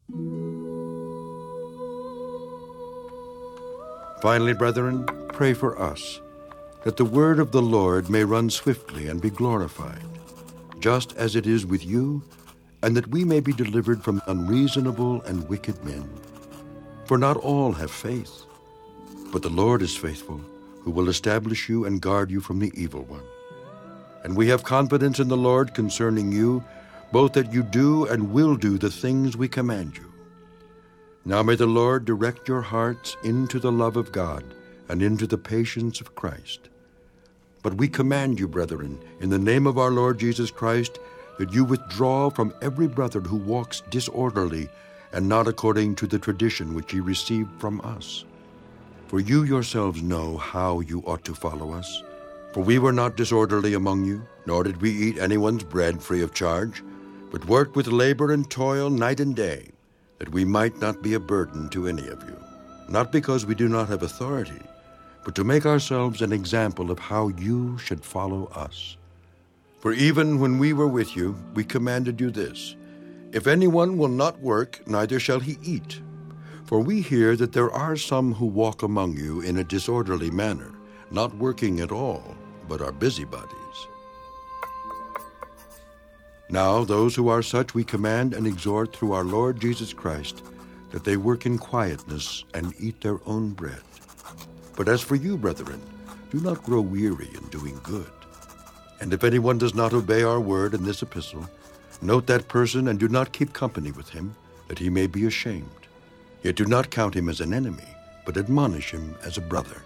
Finally, brethren, pray for us, that the word of the Lord may run swiftly and be glorified, just as it is with you, and that we may be delivered from unreasonable and wicked men. For not all have faith, but the Lord is faithful, who will establish you and guard you from the evil one. And we have confidence in the Lord concerning you, both that you do and will do the things we command you. Now may the Lord direct your hearts into the love of God and into the patience of Christ. But we command you, brethren, in the name of our Lord Jesus Christ, that you withdraw from every brother who walks disorderly and not according to the tradition which ye received from us. For you yourselves know how you ought to follow us. For we were not disorderly among you, nor did we eat anyone's bread free of charge, but worked with labor and toil night and day, that we might not be a burden to any of you, not because we do not have authority, but to make ourselves an example of how you should follow us. For even when we were with you, we commanded you this: if anyone will not work, neither shall he eat. For we hear that there are some who walk among you in a disorderly manner, not working at all, but are busybodies. Now those who are such we command and exhort through our Lord Jesus Christ, that they work in quietness and eat their own bread. But as for you, brethren, do not grow weary in doing good. And if anyone does not obey our word in this epistle, note that person and do not keep company with him, that he may be ashamed. Yet do not count him as an enemy, but admonish him as a brother.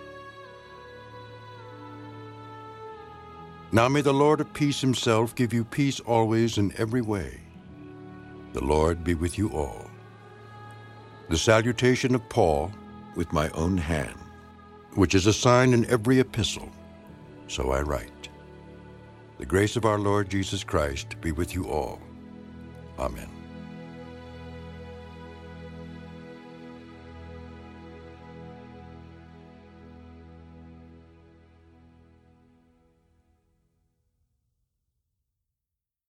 Now may the Lord of peace himself give you peace always in every way. The Lord be with you all. The salutation of Paul with my own hand, which is a sign in every epistle, so I write. The grace of our Lord Jesus Christ be with you all. Amen.